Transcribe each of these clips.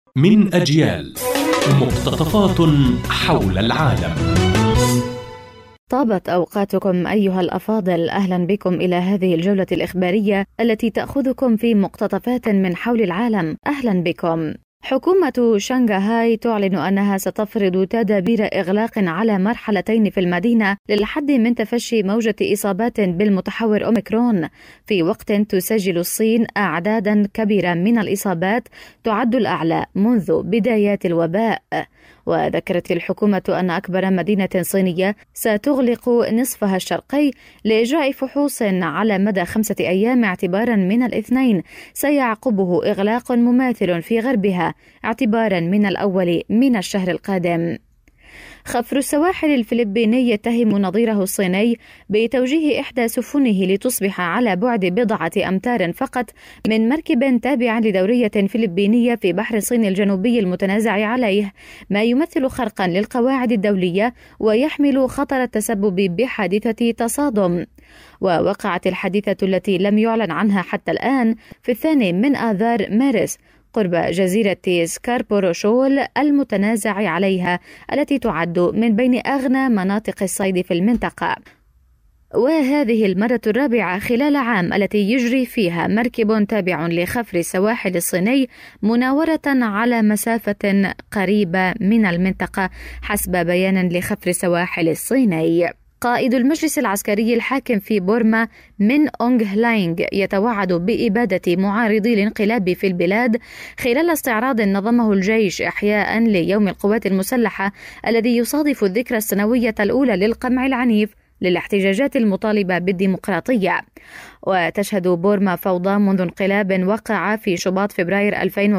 من أجيال، مقتطفات حول العالم. طابت أوقاتكم أيها الأفاضل، أهلا بكم إلى هذه الجولة الإخبارية التي تأخذكم في مقتطفات من حول العالم. أهلا بكم. حكومة شنغهاي تعلن أنها ستفرض تدابير إغلاق على مرحلتين في المدينة للحد من تفشي موجة إصابات بالمتحور أوميكرون، في وقت تسجل الصين أعدادا كبيرة من الإصابات تعد الأعلى منذ بدايات الوباء. وذكرت الحكومة أن أكبر مدينة صينية ستغلق نصفها الشرقي لإجراء فحوص على مدى 5 أيام اعتبارا من الاثنين، سيعقبه إغلاق مماثل في غربها اعتبارا من الأول من الشهر القادم. خفر السواحل الفلبيني يتهم نظيره الصيني بتوجيه إحدى سفنه لتصبح على بعد بضعة أمتار فقط من مركب تابع لدورية فلبينية في بحر الصين الجنوبي المتنازع عليه، ما يمثل خرقا للقواعد الدولية ويحمل خطر التسبب بحادثة تصادم. ووقعت الحادثة التي لم يعلن عنها حتى الآن في 2 من آذار مارس قرب جزيرة سكاربوروشول المتنازع عليها، التي تعد من بين أغنى مناطق الصيد في المنطقة. وهذه المرة الرابعة خلال عام التي يجري فيها مركب تابع لخفر السواحل الصيني مناورة على مسافة قريبة من المنطقة، حسب بيان لخفر السواحل الصيني. قائد المجلس العسكري الحاكم في بورما من أونغ لاينغ يتوعد بإبادة معارضي الانقلاب في البلاد خلال استعراض نظمه الجيش إحياء ليوم القوات المسلحة الذي يصادف الذكرى السنوية الأولى للقمع العنيف للاحتجاجات المطالبة بالديمقراطية. وتشهد بورما فوضى منذ انقلاب وقع في شباط فبراير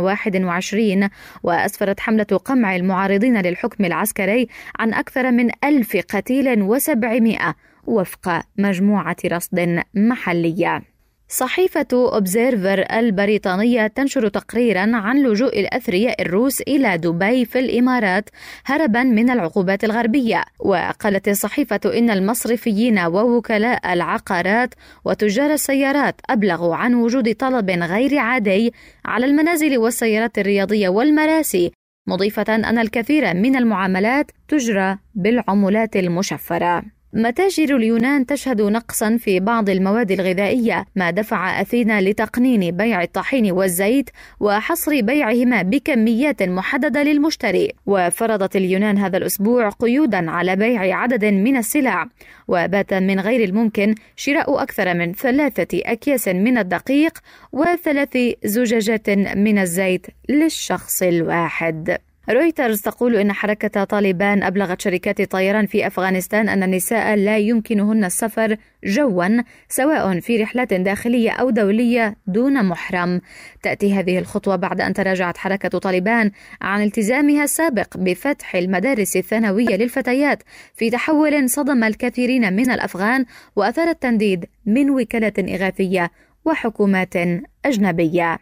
2021، وأسفرت حملة قمع المعارضين للحكم العسكري عن أكثر من 1000 قتيل و700 وفق مجموعة رصد محلية. صحيفة أوبزيرفر البريطانية تنشر تقريرا عن لجوء الأثرياء الروس إلى دبي في الإمارات هربا من العقوبات الغربية. وقالت الصحيفة إن المصرفيين ووكلاء العقارات وتجار السيارات أبلغوا عن وجود طلب غير عادي على المنازل والسيارات الرياضية والمراسي، مضيفة أن الكثير من المعاملات تجرى بالعملات المشفرة. متاجر اليونان تشهد نقصا في بعض المواد الغذائية، ما دفع أثينا لتقنين بيع الطحين والزيت وحصر بيعهما بكميات محددة للمشتري. وفرضت اليونان هذا الأسبوع قيودا على بيع عدد من السلع، وبات من غير الممكن شراء أكثر من 3 أكياس من الدقيق و3 زجاجات من الزيت للشخص الواحد. رويترز تقول إن حركة طالبان أبلغت شركات الطيران في أفغانستان أن النساء لا يمكنهن السفر جوا سواء في رحلات داخلية أو دولية دون محرم. تأتي هذه الخطوة بعد أن تراجعت حركة طالبان عن التزامها السابق بفتح المدارس الثانوية للفتيات في تحول صدم الكثيرين من الأفغان وأثار التنديد من وكالة إغاثية وحكومات أجنبية.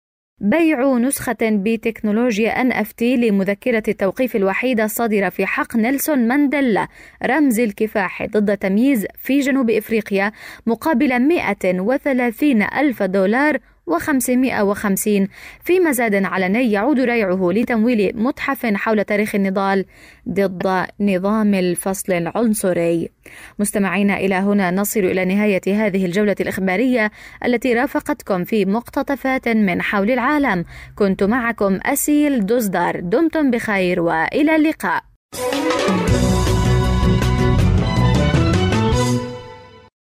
بيع نسخة بتكنولوجيا NFT لمذكرة التوقيف الوحيدة الصادرة في حق نيلسون مانديلا رمز الكفاح ضد التمييز في جنوب إفريقيا مقابل 130 ألف دولار و550 في مزاد علني يعود ريعه لتمويل متحف حول تاريخ النضال ضد نظام الفصل العنصري. مستمعينا، إلى هنا نصل إلى نهاية هذه الجولة الإخبارية التي رافقتكم في مقتطفات من حول العالم. كنت معكم أسيل دوزدار، دمتم بخير وإلى اللقاء.